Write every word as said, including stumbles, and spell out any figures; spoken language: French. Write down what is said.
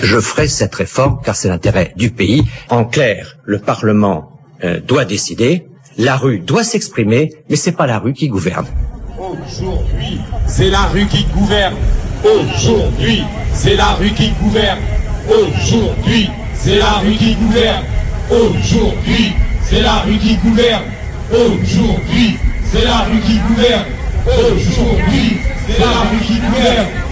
je ferai cette réforme car c'est l'intérêt du pays. En clair, le Parlement euh, doit décider, la rue doit s'exprimer, mais c'est pas la rue qui gouverne. Aujourd'hui, c'est la rue qui gouverne. Aujourd'hui, c'est la rue qui gouverne. Aujourd'hui, c'est la rue qui gouverne. Aujourd'hui, c'est la rue qui gouverne. Aujourd'hui, c'est la rue qui gouverne. Aujourd'hui, c'est la rue qui gouverne.